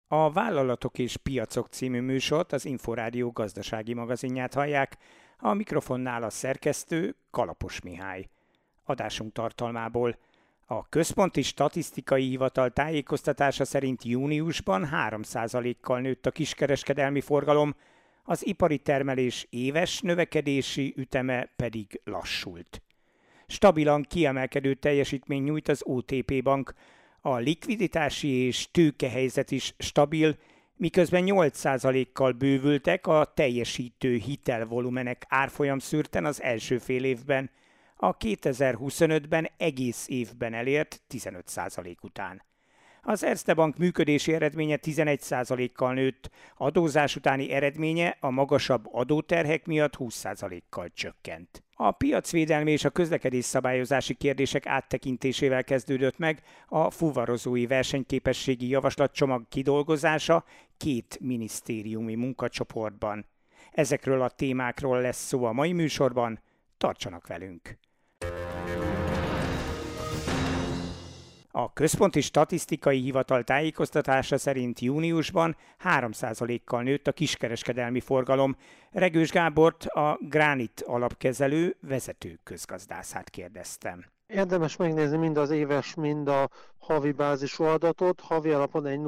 A Vállalatok és Piacok című műsort, az Inforádió gazdasági magazinját hallják, a mikrofonnál a szerkesztő Kalapos Mihály. Adásunk tartalmából: a Központi Statisztikai Hivatal tájékoztatása szerint júniusban 3%-kal nőtt a kiskereskedelmi forgalom, az ipari termelés éves növekedési üteme pedig lassult. Stabilan kiemelkedő teljesítmény nyújt az OTP Bank, a likviditási és tőkehelyzet is stabil, miközben 8%-kal bővültek a teljesítő hitelvolumenek árfolyamszűrten az első fél évben, a 2025-ben egész évben elért 15% után. Az Erste Bank működési eredménye 11%-kal nőtt, adózás utáni eredménye a magasabb adóterhek miatt 20%-kal csökkent. A piacvédelmi és a közlekedés szabályozási kérdések áttekintésével kezdődött meg a fuvarozói versenyképességi javaslatcsomag kidolgozása 2 minisztériumi munkacsoportban. Ezekről a témákról lesz szó a mai műsorban, tartsanak velünk! A Központi Statisztikai Hivatal tájékoztatása szerint júniusban 3%-kal nőtt a kiskereskedelmi forgalom. Regős Gábort, a Granit alapkezelő vezető közgazdászát kérdeztem. Érdemes megnézni mind az éves, mind a havi bázisú adatot. Havi alapon egy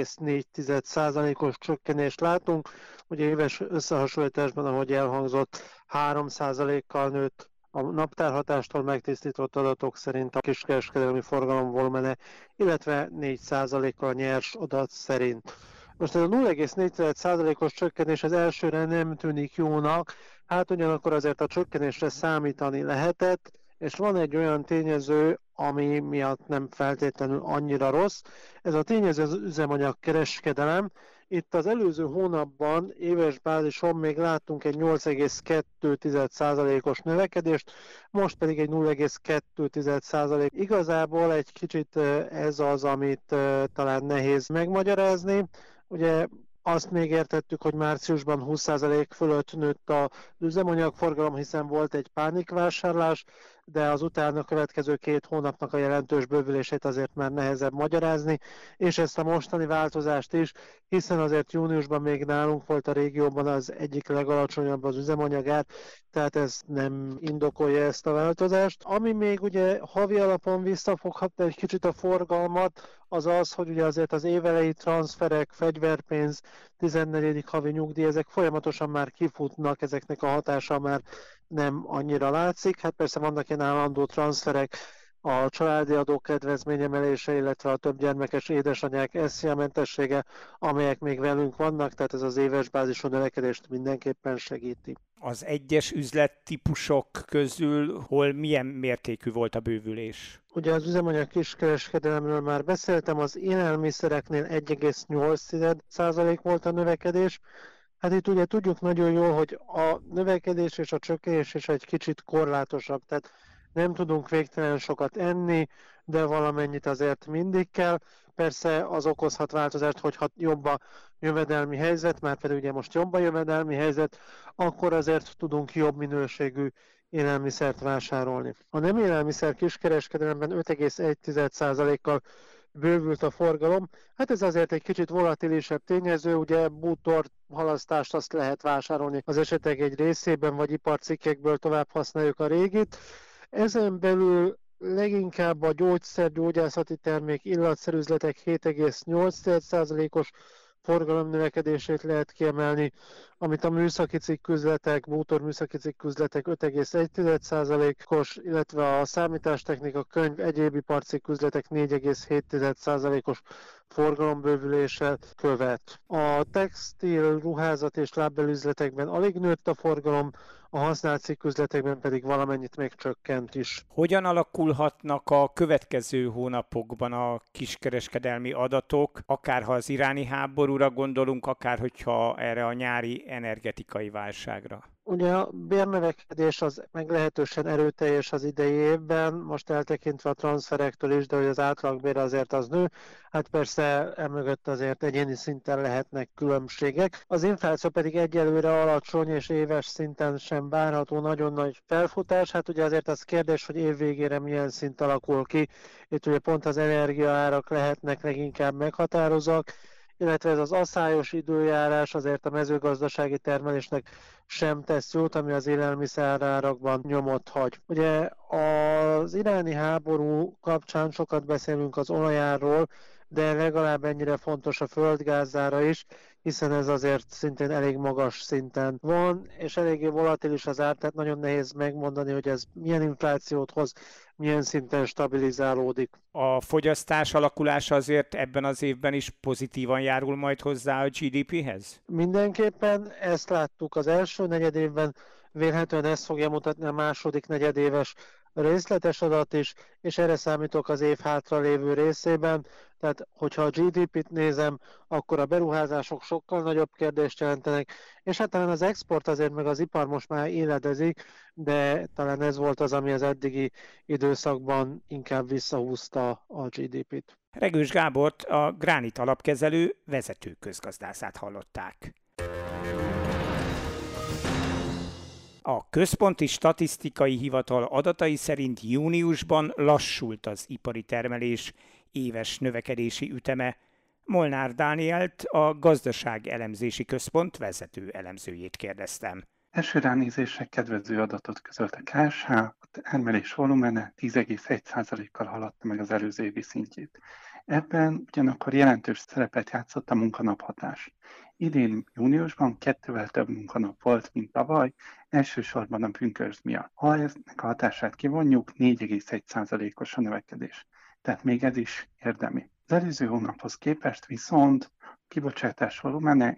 0,4%-os csökkenést látunk. Ugye éves összehasonlításban, ahogy elhangzott, 3%-kal nőtt. A naptárhatástól megtisztított adatok szerint a kiskereskedelmi forgalom volumene, illetve 4%-kal nyers adat szerint. Most ez a 0,4%-os csökkenés az elsőre nem tűnik jónak, hát ugyanakkor azért a csökkenésre számítani lehetett, és van egy olyan tényező, ami miatt nem feltétlenül annyira rossz. Ez a tényező az üzemanyag kereskedelem. Itt az előző hónapban éves bázison még láttunk egy 8,2%-os növekedést, most pedig egy 0,2%. Igazából egy kicsit ez az, amit talán nehéz megmagyarázni. Ugye azt még értettük, hogy márciusban 20% fölött nőtt az üzemanyagforgalom, hiszen volt egy pánikvásárlás, de az utána következő 2 hónapnak a jelentős bővülését azért már nehezebb magyarázni, és ezt a mostani változást is, hiszen azért júniusban még nálunk volt a régióban az egyik legalacsonyabb az üzemanyagár, tehát ez nem indokolja ezt a változást. Ami még ugye havi alapon visszafoghatna egy kicsit a forgalmat, az az, hogy ugye azért az évelei transzferek, fegyverpénz, 14. havi nyugdíj, ezek folyamatosan már kifutnak, ezeknek a hatása már nem annyira látszik. Hát persze vannak ilyen állandó transzferek, a családi adó kedvezményemelése, illetve a többgyermekes édesanyák SZIA-mentessége, amelyek még velünk vannak, tehát ez az éves bázisú növekedést mindenképpen segíti. Az egyes üzlettípusok közül hol milyen mértékű volt a bővülés? Ugye az üzemanyag kiskereskedelemről már beszéltem, az élelmiszereknél 1,8% volt a növekedés. Hát itt ugye tudjuk nagyon jól, hogy a növekedés és a csökkenés is egy kicsit korlátosabb, tehát nem tudunk végtelen sokat enni, de valamennyit azért mindig kell. Persze az okozhat változást, hogyha jobb a jövedelmi helyzet, már pedig ugye most jobb a jövedelmi helyzet, akkor azért tudunk jobb minőségű élelmiszert vásárolni. A nem élelmiszer kiskereskedelemben 5,1%-kal bővült a forgalom. Hát ez azért egy kicsit volatilisebb tényező, ugye bútor halasztást azt lehet vásárolni az esetek egy részében, vagy iparcikkekből tovább használjuk a régit. Ezen belül leginkább a gyógyászati termék, illatszerüzletek 7,8%-os forgalomnövekedését lehet kiemelni, amit a műszaki cikküzletek, bútorműszaki cikküzletek 5,1%-os, illetve a számítástechnika, könyv, egyéb iparcikküzletek 4,7%-os forgalombővüléssel követ. A textil, ruházat és lábbelüzletekben alig nőtt a forgalom, a használt cikküzletekben pedig valamennyit még csökkent is. Hogyan alakulhatnak a következő hónapokban a kiskereskedelmi adatok, akár ha az iráni háborúra gondolunk, akár hogyha erre a nyári energetikai válságra? Ugye a bérnövekedés az meglehetősen erőteljes az idei évben, most eltekintve a transzferektől is, de hogy az átlagbér azért az nő, hát persze emögött azért egyéni szinten lehetnek különbségek. Az infláció pedig egyelőre alacsony és éves szinten sem várható nagyon nagy felfutás, hát ugye azért az kérdés, hogy év végére milyen szint alakul ki, itt ugye pont az energiaárak lehetnek leginkább meghatározóak, illetve ez az asszályos időjárás azért a mezőgazdasági termelésnek sem tesz jót, ami az élelmiszerárakban nyomot hagy. Ugye az iráni háború kapcsán sokat beszélünk az olajáról, de legalább ennyire fontos a földgázára is, hiszen ez azért szintén elég magas szinten van, és eléggé volatilis az ár, tehát nagyon nehéz megmondani, hogy ez milyen inflációt hoz, milyen szinten stabilizálódik. A fogyasztás alakulása azért ebben az évben is pozitívan járul majd hozzá a GDP-hez? Mindenképpen ezt láttuk az első negyedévben, vélhetően ezt fogja mutatni a második negyedéves részletes adat is, és erre számítok az év hátralévő részében. Tehát, hogyha a GDP-t nézem, akkor a beruházások sokkal nagyobb kérdést jelentenek, és hát talán az export azért meg az ipar most már éledezik, de talán ez volt az, ami az eddigi időszakban inkább visszahúzta a GDP-t. Regős Gábort, a Granit alapkezelő vezető közgazdászát hallották. A Központi Statisztikai Hivatal adatai szerint júniusban lassult az ipari termelés éves növekedési üteme. Molnár Dánielt, a Gazdaság Elemzési Központ vezető elemzőjét kérdeztem. Első ránézésre kedvező adatot közölt a KSH, a termelés volumene 10,1%-kal haladta meg az előző évi szintjét. Ebben ugyanakkor jelentős szerepet játszott a munkanaphatás. Idén júniusban 2-vel több munkanap volt, mint tavaly, elsősorban a pünkösd miatt. Ha ennek a hatását kivonjuk, 4,1%-os a növekedés. Tehát még ez is érdemi. Az előző hónaphoz képest viszont a kibocsátás volumene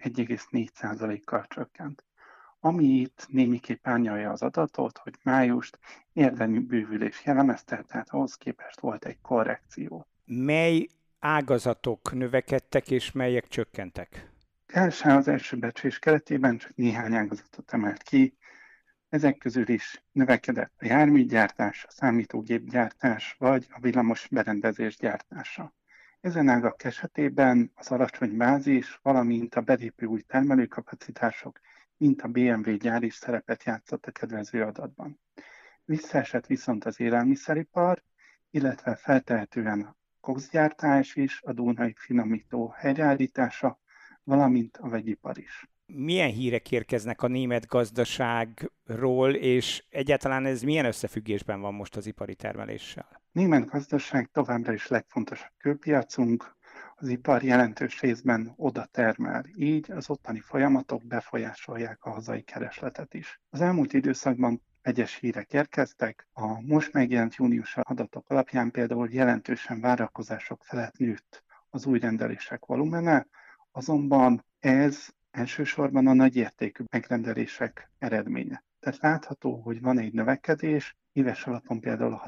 1,4%-kal csökkent. Ami itt némiképp árnyalja az adatot, hogy májust érdemi bővülés jellemezte, tehát ahhoz képest volt egy korrekció. Mely ágazatok növekedtek és melyek csökkentek? KSH az első becslés keretében csak néhány ágazatot emelt ki. Ezek közül is növekedett a járműgyártás, a számítógépgyártás vagy a villamos berendezés gyártása. Ezen ágak esetében az alacsony bázis, valamint a belépő új termelőkapacitások, mint a BMW gyár is szerepet játszott a kedvező adatban. Visszaesett viszont az élelmiszeripar, illetve feltehetően a kokszgyártás is, a dúnai finomító helyreállítása, valamint a vegyipar is. Milyen hírek érkeznek a német gazdaságról, és egyáltalán ez milyen összefüggésben van most az ipari termeléssel? A német gazdaság továbbra is legfontosabb külpiacunk, az ipar jelentős részben oda termel, így az ottani folyamatok befolyásolják a hazai keresletet is. Az elmúlt időszakban vegyes hírek érkeztek, a most megjelent június adatok alapján például jelentősen várakozások felett nőtt az új rendelések volumene, azonban ez elsősorban a nagyértékű megrendelések eredménye. Tehát látható, hogy van egy növekedés, éves alapon például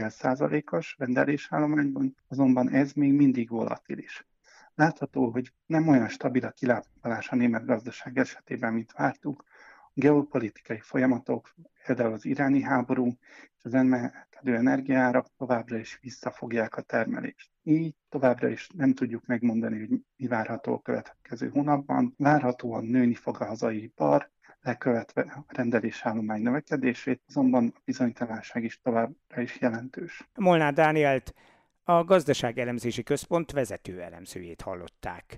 6,5%-os rendelésállományban, azonban ez még mindig volatilis. Látható, hogy nem olyan stabil a kilábalás a német gazdaság esetében, mint vártuk. A geopolitikai folyamatok, például az iráni háború és az emelkedő energiaárak továbbra is visszafogják a termelést. Így továbbra is nem tudjuk megmondani, hogy mi várható a következő hónapban. Várhatóan nőni fog a hazai ipar, lekövetve a rendelésállomány növekedését, azonban a bizonytalanság is továbbra is jelentős. Molnár Dánielt, a Gazdaság Elemzési Központ vezető elemzőjét hallották.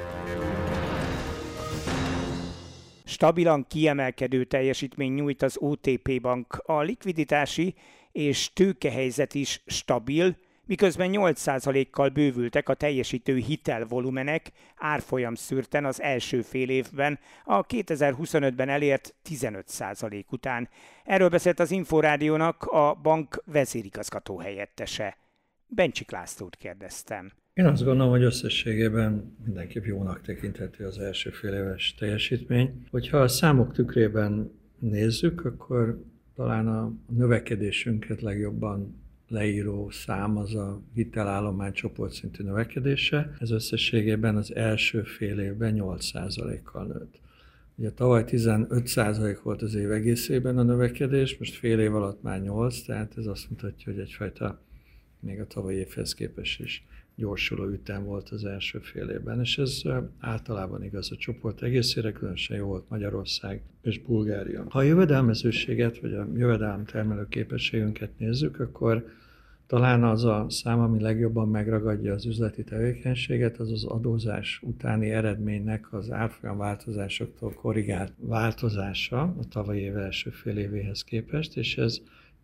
Stabilan kiemelkedő teljesítmény nyújt az OTP Bank, a likviditási és tőkehelyzet is stabil, miközben 8%-kal bővültek a teljesítő hitelvolumenek árfolyam szűrten az első fél évben, a 2025-ben elért 15% után. Erről beszélt az Inforádiónak a bank vezérigazgató helyettese. Bencsik Lászlót kérdeztem. Én azt gondolom, hogy összességében mindenképp jónak tekinthető az első fél éves teljesítmény. Hogyha a számok tükrében nézzük, akkor talán a növekedésünket legjobban leíró szám az a hitelállomány csoportszintű növekedése. Ez összességében az első fél évben 8%-kal nőtt. Ugye tavaly 15% volt az év egészében a növekedés, most fél év alatt már 8, tehát ez azt mutatja, hogy egyfajta még a tavalyi évhez képest is gyorsuló ütem volt az első fél évben, és ez általában igaz a csoport egészére, különösen jó volt Magyarország és Bulgária. Ha a jövedelmezőséget vagy a jövedelem termelő képességünket nézzük, akkor Talán az a szám, ami legjobban megragadja az üzleti tevékenységet, az az adózás utáni eredménynek az árfolyam változásoktól korrigált változása a tavalyi év első fél évéhez képest, és ez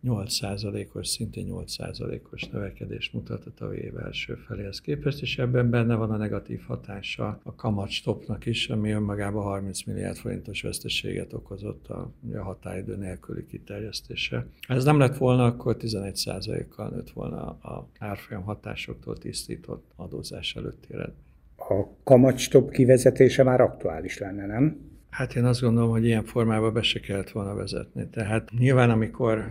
8%-os, szintén 8%-os növekedés mutat a tavalyi év első feléhez képest, és ebben benne van a negatív hatása a kamatstopnak is, ami önmagában 30 milliárd forintos veszteséget okozott a határidő nélküli kiterjesztése. Ha ez nem lett volna, akkor 11%-kal nőtt volna a árfolyam hatásoktól tisztított adózás előtti eredmény. A kamatstop kivezetése már aktuális lenne, nem? Hát én azt gondolom, hogy ilyen formában be se kellett volna vezetni. Tehát nyilván, amikor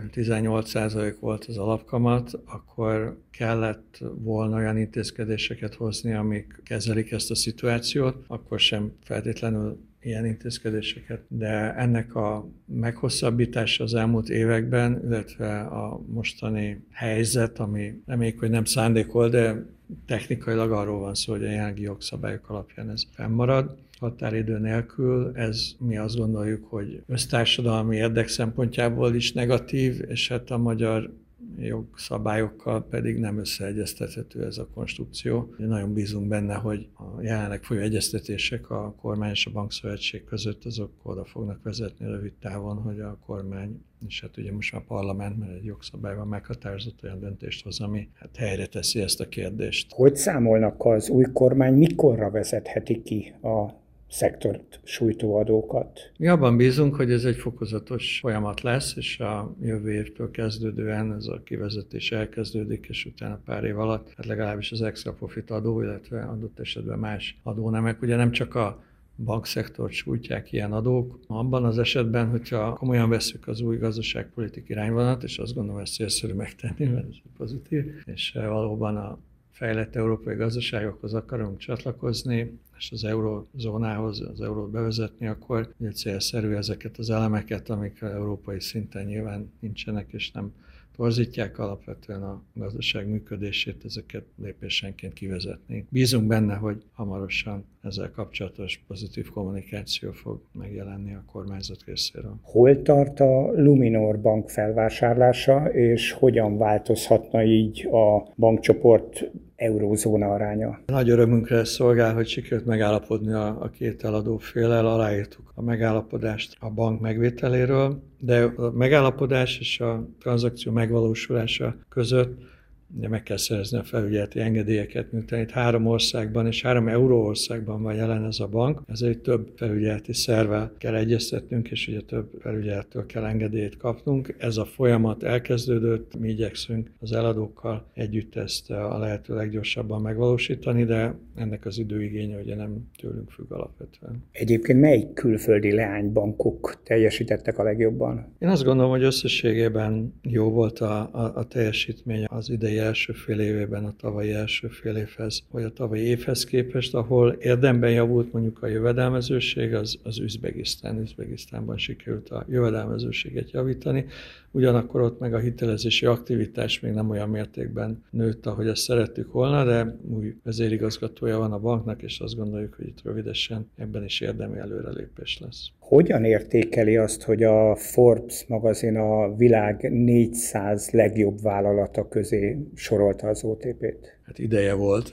18% volt az alapkamat, akkor kellett volna olyan intézkedéseket hozni, amik kezelik ezt a szituációt, akkor sem feltétlenül ilyen intézkedéseket, de ennek a meghosszabbítása az elmúlt években, illetve a mostani helyzet, ami reméljük, hogy nem szándékol, de technikailag arról van szó, hogy a jelenlegi jogszabályok alapján ez fennmarad. Határidő nélkül ez mi azt gondoljuk, hogy össztársadalmi érdek szempontjából is negatív, és hát a magyar jogszabályokkal pedig nem összeegyeztethető ez a konstrukció. Nagyon bízunk benne, hogy a jelenleg folyó egyeztetések a kormány és a bankszövetség között azok oda fognak vezetni rövid távon, hogy a kormány, és hát ugye most már a parlament, mert egy jogszabályban meghatározott olyan döntést hoz, ami hát helyre teszi ezt a kérdést. Hogy számolnak az új kormány, mikorra vezetheti ki a szektort sújtó adókat? Mi abban bízunk, hogy ez egy fokozatos folyamat lesz, és a jövő évtől kezdődően ez a kivezetés elkezdődik, és utána pár év alatt, hát legalábbis az extra profit adó, illetve adott esetben más adónemek, ugye nem csak a bankszektort sújtják ilyen adók. Abban az esetben, hogyha komolyan vesszük az új gazdaságpolitik irányvonalat, és azt gondolom, ezt célszerű megtenni, mert ez pozitív, és valóban a fejlett európai gazdaságokhoz akarunk csatlakozni, és az eurózónához, az eurót bevezetni, akkor célszerű ezeket az elemeket, amik európai szinten nyilván nincsenek, és nem torzítják alapvetően a gazdaság működését, ezeket lépésenként kivezetni. Bízunk benne, hogy hamarosan ezzel kapcsolatos pozitív kommunikáció fog megjelenni a kormányzat részéről. Hol tart a Luminor bank felvásárlása, és hogyan változhatna így a bankcsoport eurózóna aránya? Nagy örömünkre szolgál, hogy sikerült megállapodni a két eladó féllel, aláírtuk a megállapodást a bank megvételéről, de a megállapodás és a tranzakció megvalósulása között ugye meg kell szerezni a felügyeleti engedélyeket, miután itt 3 országban és 3 euróországban van jelen ez a bank, ezért több felügyeleti szervvel kell egyeztetnünk, és ugye több felügyelettől kell engedélyt kapnunk. Ez a folyamat elkezdődött, mi igyekszünk az eladókkal együtt ezt a lehető leggyorsabban megvalósítani, de ennek az időigénye ugye nem tőlünk függ alapvetően. Egyébként melyik külföldi leánybankok teljesítettek a legjobban? Én azt gondolom, hogy összességében jó volt a teljesítmény az idei első fél évében a tavalyi első fél évhez, vagy a tavalyi évhez képest, ahol érdemben javult mondjuk a jövedelmezőség, az Üzbegisztánban sikerült a jövedelmezőséget javítani, ugyanakkor ott meg a hitelezési aktivitás még nem olyan mértékben nőtt, ahogy ezt szerettük volna, de új vezérigazgatója van a banknak, és azt gondoljuk, hogy itt rövidesen ebben is érdemi előrelépés lesz. Hogyan értékeli azt, hogy a Forbes magazin a világ 400 legjobb vállalata közé sorolta az OTP-t? Hát ideje volt.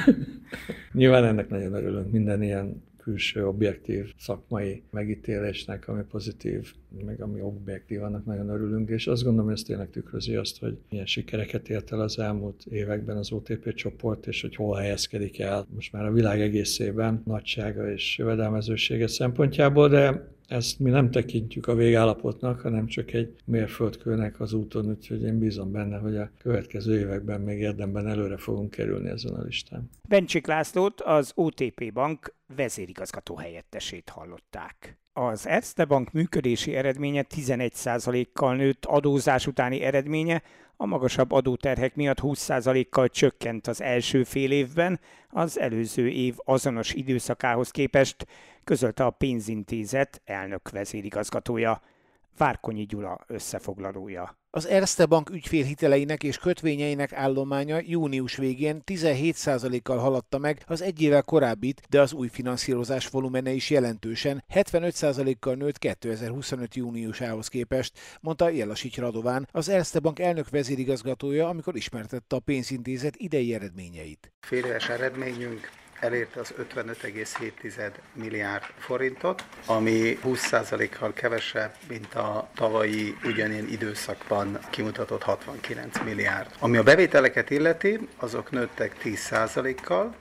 Nyilván ennek nagyon örülünk, minden ilyen külső objektív szakmai megítélésnek, ami pozitív, meg ami objektív, annak nagyon örülünk, és azt gondolom, hogy ez tényleg tükrözi azt, hogy milyen sikereket ért el az elmúlt években az OTP csoport, és hogy hol helyezkedik el most már a világ egészében nagysága és jövedelmezősége szempontjából, de ezt mi nem tekintjük a végállapotnak, hanem csak egy mérföldkőnek az úton, úgyhogy én bízom benne, hogy a következő években még érdemben előre fogunk kerülni ezen a listán. Bencsik Lászlót, az OTP Bank vezérigazgató helyettesét hallották. Az Erste Bank működési eredménye 11%-kal nőtt, adózás utáni eredménye a magasabb adóterhek miatt 20%-kal csökkent az első fél évben, az előző év azonos időszakához képest, közölte a pénzintézet elnök vezérigazgatója. Várkonyi Gyula összefoglalója. Az Erste Bank ügyfélhiteleinek és kötvényeinek állománya június végén 17%-kal haladta meg az egy évvel korábbit, de az új finanszírozás volumene is jelentősen 75%-kal nőtt 2025 júniusához képest, mondta Jelasics Radován, az Erste Bank elnök vezérigazgatója, amikor ismertette a pénzintézet idei eredményeit. Féléves eredményünk elérte az 55,7 milliárd forintot, ami 20%-kal kevesebb, mint a tavalyi ugyanilyen időszakban kimutatott 69 milliárd. Ami a bevételeket illeti, azok nőttek 10%-kal,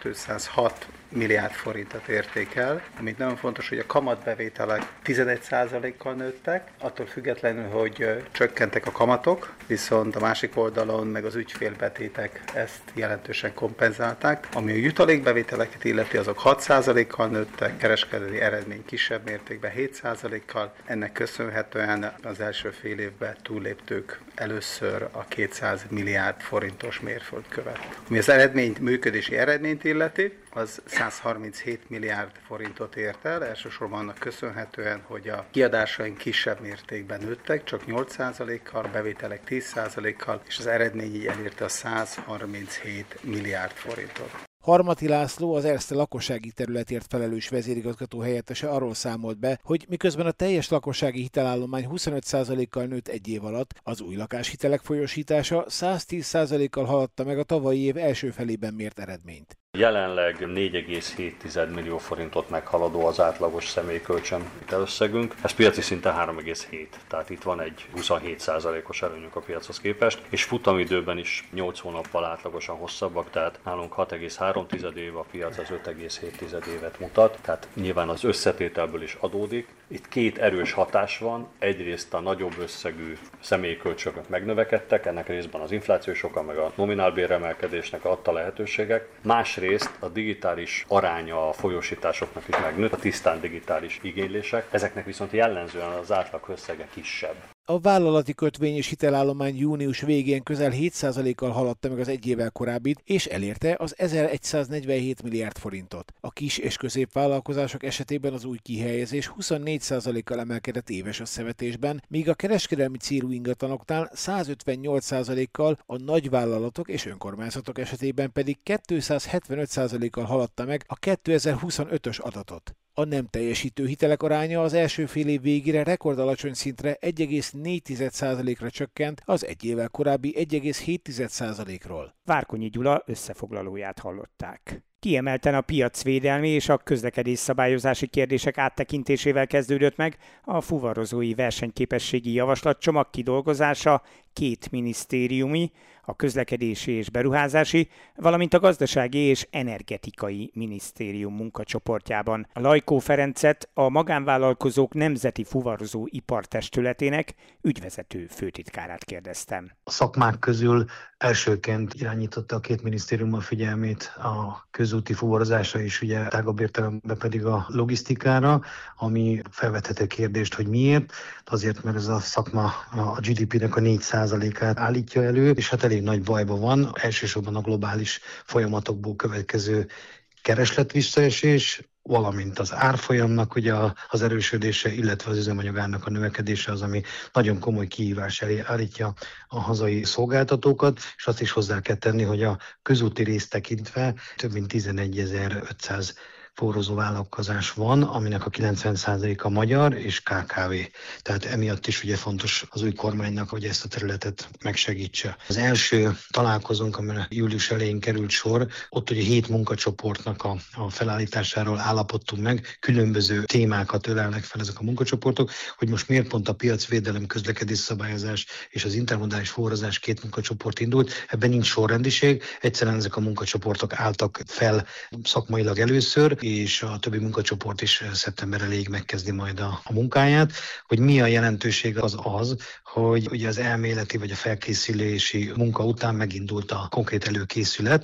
206 milliárd forintot érték el, amit nagyon fontos, hogy a kamatbevételek 11%-kal nőttek, attól függetlenül, hogy csökkentek a kamatok, viszont a másik oldalon meg az ügyfélbetétek ezt jelentősen kompenzálták. Ami a jutalékbevételeket illeti, azok 6%-kal nőttek, kereskedelmi eredmény kisebb mértékben 7%-kal. Ennek köszönhetően az első fél évben túlléptük először a 200 milliárd forintos mérföldkövet. Ami az működési eredményt illeti, az 137 milliárd forintot ért el, elsősorban annak köszönhetően, hogy a kiadásaink kisebb mértékben nőttek, csak 8%-kal, a bevételek 10%-kal, és az eredmény így elérte a 137 milliárd forintot. Harmati László, az Erste lakossági területért felelős vezérigazgató helyettese arról számolt be, hogy miközben a teljes lakossági hitelállomány 25%-kal nőtt egy év alatt, az új lakáshitelek folyósítása 110%-kal haladta meg a tavalyi év első felében mért eredményt. Jelenleg 4,7 millió forintot meghaladó az átlagos személykölcsön hitelösszegünk. Ez piaci szinten 3,7, tehát itt van egy 27%-os előnyünk a piachoz képest, és futamidőben is 8 hónappal átlagosan hosszabbak, tehát nálunk 6,3 év, a piac az 5,7 évet mutat, tehát nyilván az összetételből is adódik. Itt két erős hatás van, egyrészt a nagyobb összegű személykölcsönök megnövekedtek, ennek részben az inflációs oka, meg a nominálbéremelkedésnek adta lehetőségek. Másrészt a digitális aránya a folyósításoknak is megnőtt, a tisztán digitális igénylések, ezeknek viszont jellemzően az átlag összege kisebb. A vállalati kötvény és hitelállomány június végén közel 7%-kal haladta meg az egy évvel korábbit, és elérte az 1147 milliárd forintot. A kis- és középvállalkozások esetében az új kihelyezés 24%-kal emelkedett éves összevetésben, míg a kereskedelmi célú ingatlanoknál 158%-kal, a nagyvállalatok és önkormányzatok esetében pedig 275%-kal haladta meg a 2025-ös adatot. A nem teljesítő hitelek aránya az első fél év végére rekordalacsony szintre 1,4%-ra csökkent az egy évvel korábbi 1,7%-ról. Várkonyi Gyula összefoglalóját hallották. Kiemelten a piacvédelmi és a közlekedésszabályozási kérdések áttekintésével kezdődött meg a fuvarozói versenyképességi javaslatcsomag kidolgozása két minisztériumi, a közlekedési és beruházási, valamint a gazdasági és energetikai minisztérium munkacsoportjában. A Lajkó Ferencet, a magánvállalkozók nemzeti fuvarozó ipartestületének ügyvezető főtitkárát kérdeztem. A szakmák közül elsőként irányította a két minisztérium a figyelmét a közúti fuvarozásra és ugye tágabb értelemben pedig a logisztikára, ami felvethető kérdést, hogy miért. Azért, mert ez a szakma a GDP-nek a 4%-át állítja elő, és hát elég nagy bajban van, elsősorban a globális folyamatokból következő keresletvisszaesés, valamint az árfolyamnak ugye az erősödése, illetve az üzemanyagárnak a növekedése az, ami nagyon komoly kihívás elé állítja a hazai szolgáltatókat, és azt is hozzá kell tenni, hogy a közúti részt tekintve több mint 11.500 fuvarozó vállalkozás van, aminek a 90%-a magyar és KKV. Tehát emiatt is ugye fontos az új kormánynak, hogy ezt a területet megsegítse. Az első találkozónk, amire július elején került sor, ott ugye 7 munkacsoportnak a felállításáról állapodtunk meg, különböző témákat ölelnek fel ezek a munkacsoportok, hogy most miért pont a piacvédelem, közlekedésszabályozás és az intermodális fuvarozás 2 munkacsoport indult. Ebben nincs sorrendiség, egyszerűen ezek a munkacsoportok álltak fel szakmailag először, és a többi munkacsoport is szeptember elejéig megkezdi majd a munkáját. Hogy mi a jelentőség az, hogy ugye az elméleti vagy a felkészülési munka után megindult a konkrét előkészület,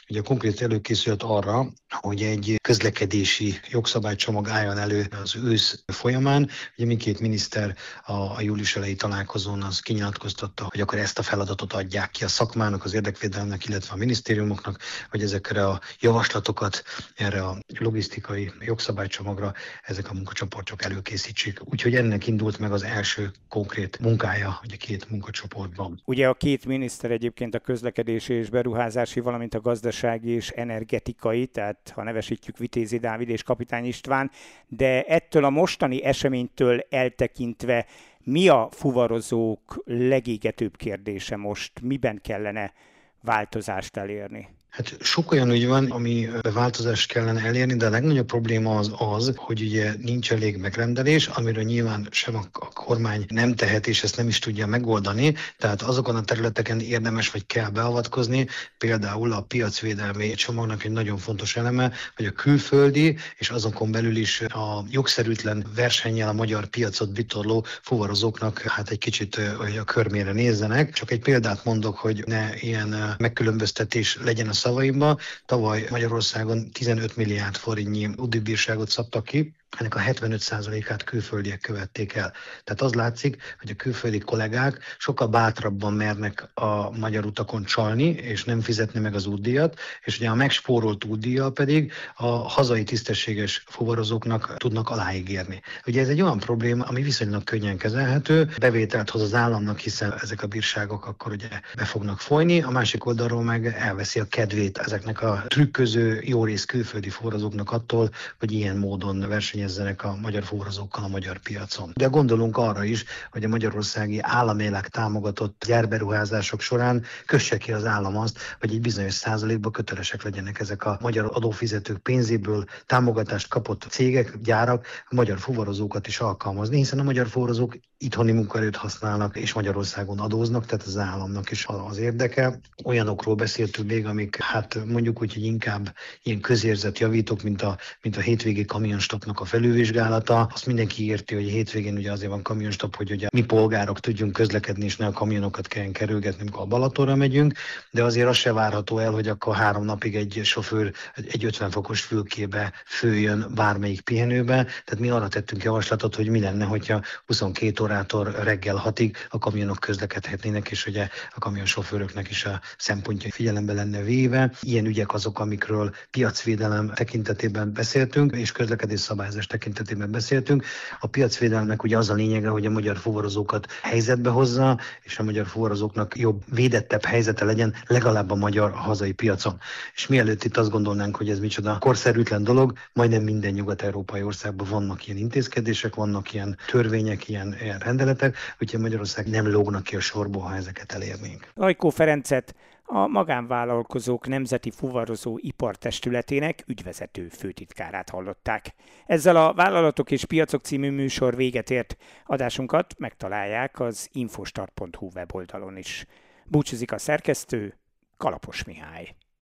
ugye konkrét előkészület arra, hogy egy közlekedési jogszabálycsomag álljon elő az ősz folyamán. Ugye mindkét miniszter a július elejé találkozón az kinyilatkoztatta, hogy akkor ezt a feladatot adják ki a szakmának, az érdekvédelemnek, illetve a minisztériumoknak, hogy ezekre a javaslatokat erre a logisztikai jogszabálycsomagra ezek a munkacsoportok előkészítsék. Úgyhogy ennek indult meg az első konkrét munkája a két munkacsoportban. Ugye a két miniszter egyébként a közlekedési és beruházási, valamint a gazdasági és energetikai, tehát ha nevesítjük Vitézi Dávid és Kapitány István, de ettől a mostani eseménytől eltekintve mi a fuvarozók legégetőbb kérdése most? Miben kellene változást elérni? Hát sok olyan ügy van, ami változást kellene elérni, de a legnagyobb probléma az, hogy ugye nincs elég megrendelés, amiről nyilván sem a kormány nem tehet, és ezt nem is tudja megoldani. Tehát azokon a területeken érdemes vagy kell beavatkozni, például a piacvédelmi csomagnak egy nagyon fontos eleme, hogy a külföldi és azokon belül is a jogszerűtlen versennyel a magyar piacot vitorló fuvarozóknak hát egy kicsit a körmére nézzenek. Csak egy példát mondok, hogy ne ilyen megkülönböztetés legyen a szavaimba. Tavaly Magyarországon 15 milliárd forintnyi útdíjbírságot szabtak ki, ennek a 75%-át külföldiek követték el. Tehát az látszik, hogy a külföldi kollégák sokkal bátrabban mernek a magyar utakon csalni, és nem fizetni meg az útdíjat, és ugye a megspórolt útdíjjal pedig a hazai tisztességes fuvarozóknak tudnak aláígérni. Ugye ez egy olyan probléma, ami viszonylag könnyen kezelhető, bevételt hoz az államnak, hiszen ezek a bírságok akkor ugye be fognak folyni, a másik oldalról meg elveszi a kedvét ezeknek a trükköző, jó rész külföldi fuvarozóknak attól, hogy ilyen módon versenyezzenek a magyar fuvarozókkal a magyar piacon. De gondolunk arra is, hogy a magyarországi államileg támogatott gyárberuházások során kösse ki az állam azt, hogy egy bizonyos százalékban kötelesek legyenek ezek a magyar adófizetők pénzéből támogatást kapott cégek, gyárak, a magyar fuvarozókat is alkalmazni, hiszen a magyar fuvarozók itthoni munkaerőt használnak, és Magyarországon adóznak, tehát az államnak is az érdeke. Olyanokról beszéltünk még, amik hát mondjuk úgy, hogy inkább ilyen közérzetjavítók, mint a hétvégi kamionstopnak a felülvizsgálata. Azt mindenki érti, hogy a hétvégén ugye azért van kamionstop, hogy ugye mi polgárok tudjunk közlekedni, és ne a kamionokat kelljen kerülgetni, amikor a Balatonra megyünk, de azért az se várható el, hogy akkor 3 napig egy sofőr egy 50 fokos fülkébe főjön bármelyik pihenőbe. Tehát mi arra tettünk javaslatot, hogy mi lenne, hogyha 22 órától reggel 6-ig a kamionok közlekedhetnének, és ugye a kamionsofőröknek is a szempontja figyelembe lenne véve. Ilyen ügyek azok, amikről piacvédelem tekintetében beszéltünk, és közlekedés szabályozás tekintetében beszéltünk. A piacvédelemnek ugye az a lényege, hogy a magyar fuvarozókat helyzetbe hozza, és a magyar fuvarozóknak jobb, védettebb helyzete legyen legalább a magyar a hazai piacon. És mielőtt itt azt gondolnánk, hogy ez micsoda korszerűtlen dolog, majdnem minden nyugat-európai országban vannak ilyen intézkedések, vannak ilyen törvények, ilyen rendeletek, úgyhogy Magyarország nem lógnak ki a sorból, ha ezeket elérnénk. Lajkó Ferencet, a Magánvállalkozók Nemzeti Fuvarozó Ipartestületének ügyvezető főtitkárát hallották. Ezzel a Vállalatok és Piacok című műsor véget ért. Adásunkat megtalálják az infostart.hu weboldalon is. Búcsúzik a szerkesztő, Kalapos Mihály.